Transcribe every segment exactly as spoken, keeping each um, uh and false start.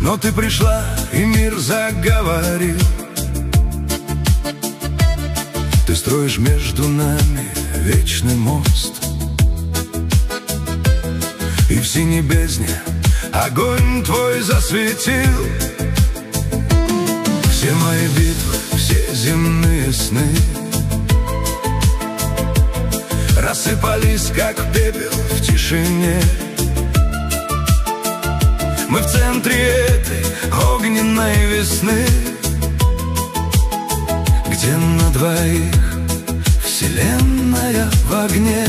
но ты пришла, и мир заговорил. Ты строишь между нами вечный мост, и в синей бездне огонь твой засветил. Все мои битвы, все земные сны рассыпались, как пепел в тишине. Мы в центре этой огненной весны, где на двоих вселенная в огне.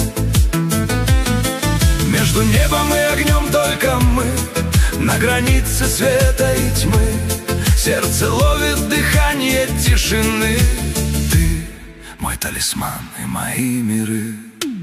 Между небом и огнем только мы, на границе света и тьмы. Сердце ловит дыхание тишины. Ты мой талисман и мои миры.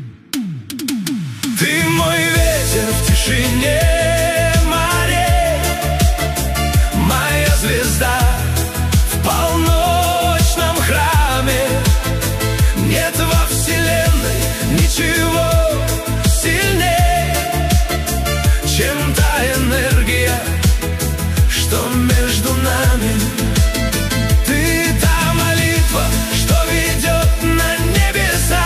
Ты мой ветер в тишине морей, моя звезда в полночном храме. Нет во вселенной ничего сильнее, чем та энергия, что между нами. Ты та молитва, что ведет на небеса,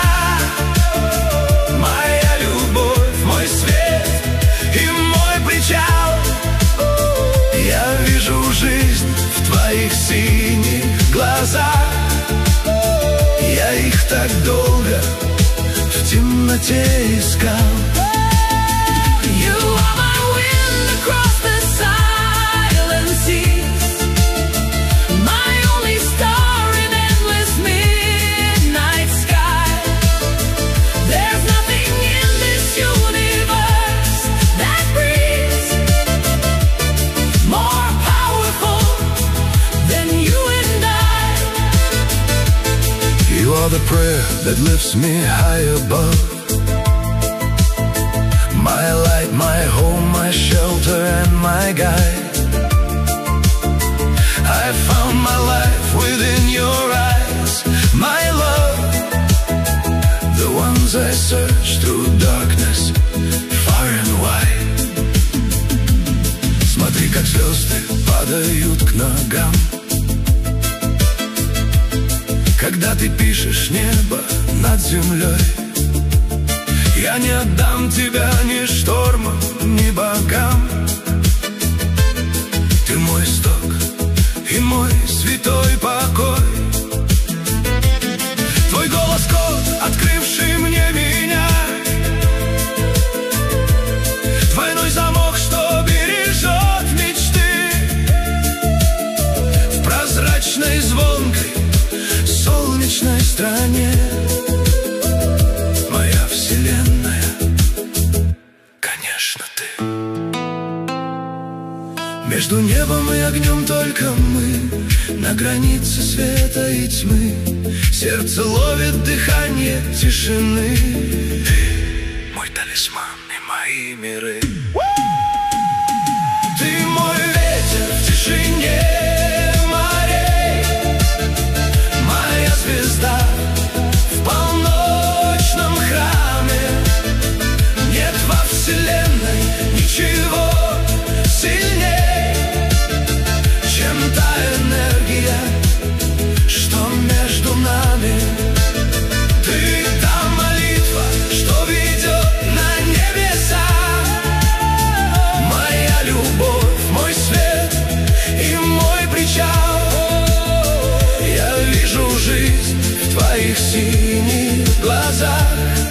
моя любовь, мой свет и мой причал. Я вижу жизнь в твоих синих глазах. Я их так долго в темноте искал. The prayer that lifts me high above, my light, my home, my shelter and my guide. I found my life within your eyes, my love. The ones I search through darkness, far and wide. Смотри, как звезды падают к ногам, когда ты пишешь небо над землей. Я не отдам тебя ни штормам, ни богам. Ты мой исток и мой святой покой. Твой голос код, открывший мне меня, двойной замок, что бережет мечты. В прозрачной звонкой солнечной стране моя вселенная, конечно, ты. Между небом и огнем только мы, на границе света и тьмы. Сердце ловит дыхание тишины. Ты мой талисман и мои миры. Ты мой ветер в тишине звезда в полночном храме. Нет во вселенной ничего сильнее, чем та энергия, что между нами. Ты та молитва, что ведет на небеса, моя любовь, мой свет и мой причал. Жизнь в твоих синих глазах.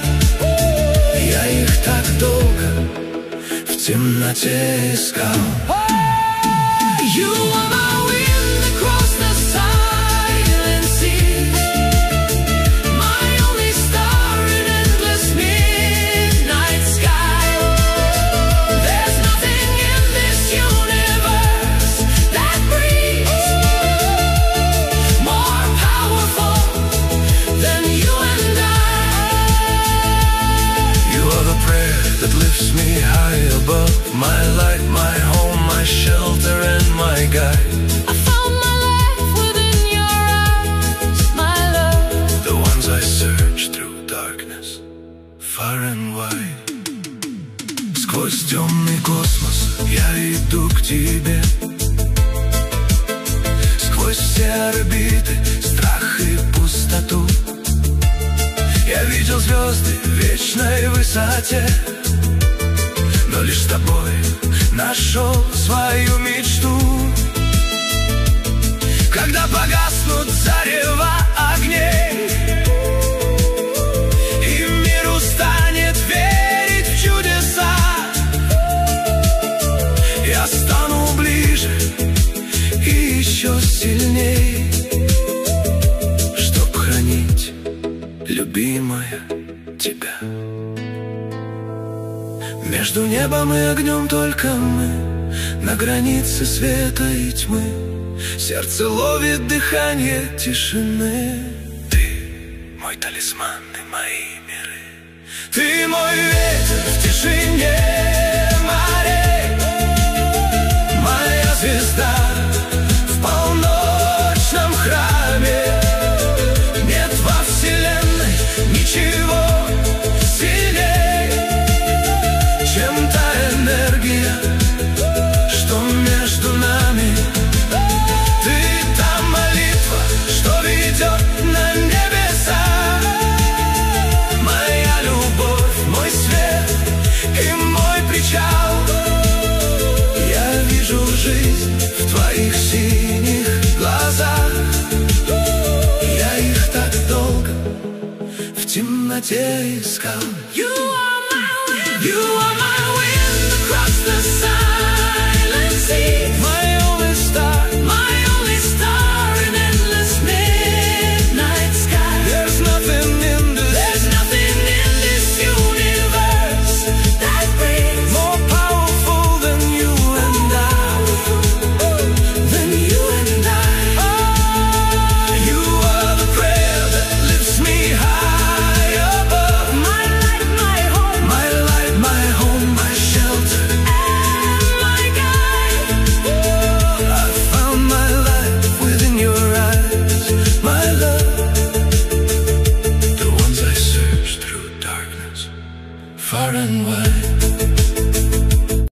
Я их так долго в темноте искал. You are my wind across the silent sea, my only star in endless midnight sky. There's nothing in this universe that breathes more powerful than you and I. You are the prayer that lifts me high above, my light, my home, my shelter and my guide. I found my life within your eyes, my love. The ones I search through darkness, far and wide. Сквозь темный Бескрайний космос, я иду к тебе. Сквозь все орбиты, страх и пустоту. Я видел звезды в вечной высоте, но лишь с тобой нашел свою мечту. Когда погаснут зарева огней, и мир устанет верить в чудеса, я стану ближе и еще сильней, чтоб хранить, любимая, тебя. Между небом и огнем только мы, на границе света и тьмы. Сердце ловит дыхание тишины. Ты мой талисман и мои миры. Ты мой ветер в тишине морей, моя звезда в полночном храме. Нет во вселенной ничего сильней, чем та энергия, что между нами. Ты та молитва, что ведет на небеса, моя любовь, мой свет и мой причал. Я вижу жизнь в твоих синих глазах, я их так долго в темноте искал. You are my, you are my